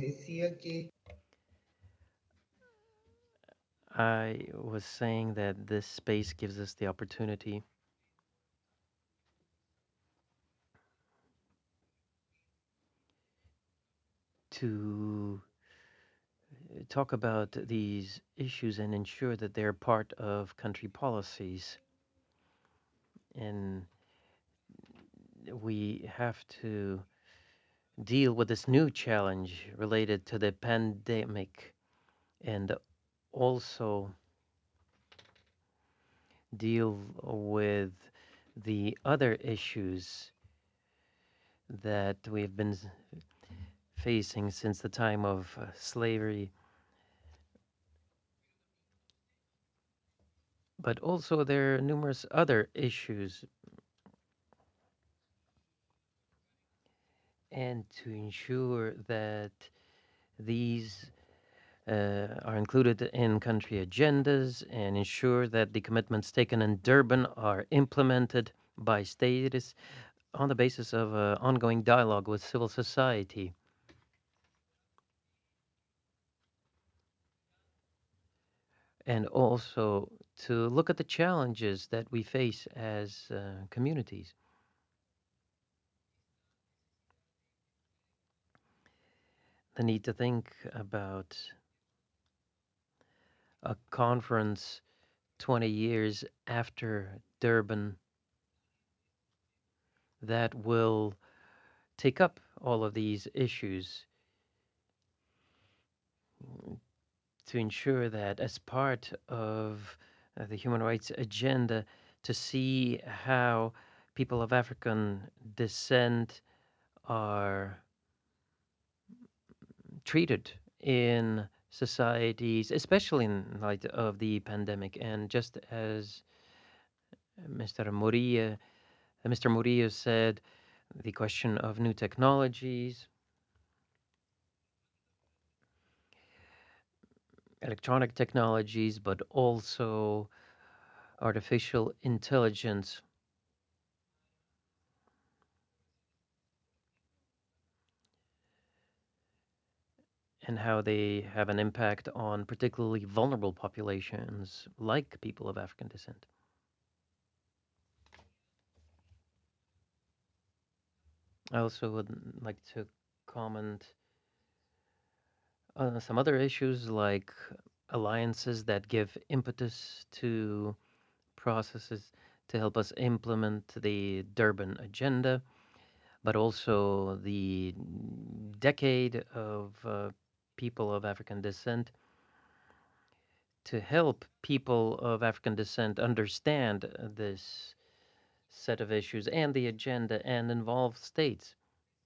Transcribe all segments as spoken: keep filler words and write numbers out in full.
I was saying that this space gives us the opportunity to talk about these issues and ensure that they're part of country policies. And we have to deal with this new challenge related to the pandemic and also deal with the other issues that we've been facing since the time of uh, slavery, but also there are numerous other issues, and to ensure that these uh, are included in country agendas and ensure that the commitments taken in Durban are implemented by states on the basis of uh, ongoing dialogue with civil society, and also to look at the challenges that we face as uh, communities. The need to think about a conference twenty years after Durban that will take up all of these issues to ensure that as part of uh, the human rights agenda, to see how people of African descent are treated in societies, especially in light of the pandemic. And just as mister Muria, uh, mister Murillo said, the question of new technologies, electronic technologies, but also artificial intelligence and how they have an impact on particularly vulnerable populations like people of African descent. I also would like to comment on some other issues like alliances that give impetus to processes to help us implement the Durban Agenda, but also the decade of uh, people of African descent to help people of African descent understand uh, this set of issues and the agenda and involve states.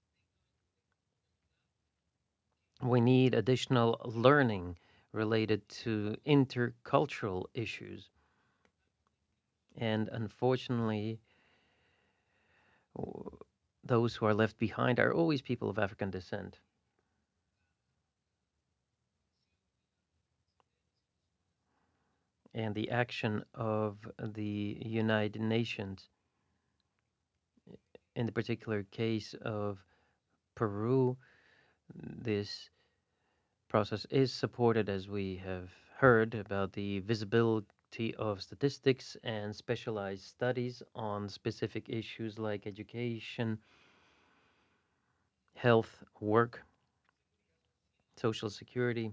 We need additional learning related to intercultural issues. And unfortunately, w- those who are left behind are always people of African descent. And the action of the United Nations, in the particular case of Peru, this process is supported, as we have heard, about the visibility of statistics and specialized studies on specific issues like education, health, work, social security.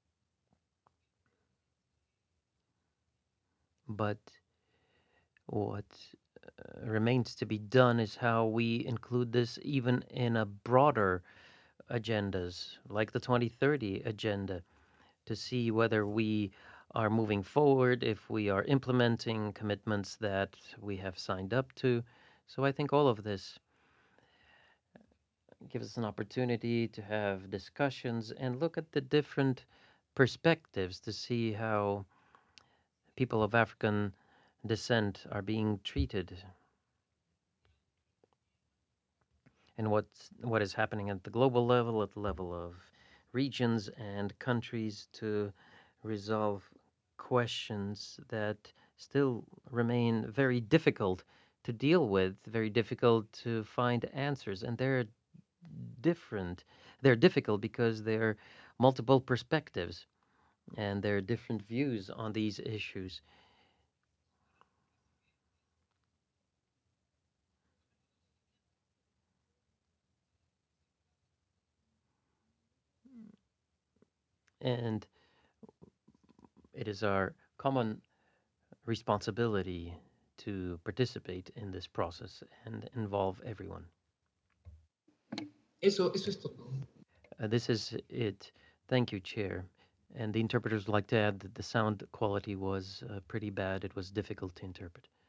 But what uh, remains to be done is how we include this even in a broader agendas, like the twenty thirty agenda, to see whether we are moving forward, if we are implementing commitments that we have signed up to. So I think all of this gives us an opportunity to have discussions and look at the different perspectives to see how people of African descent are being treated and what's, what is happening at the global level, at the level of regions and countries to resolve questions that still remain very difficult to deal with, very difficult to find answers. And they're different. they're difficult because they're multiple perspectives and there are different views on these issues. And it is our common responsibility to participate in this process and involve everyone. Eso, eso es todo. Uh, this is it. Thank you, Chair. And the interpreters would like to add that the sound quality was uh, pretty bad. It was difficult to interpret.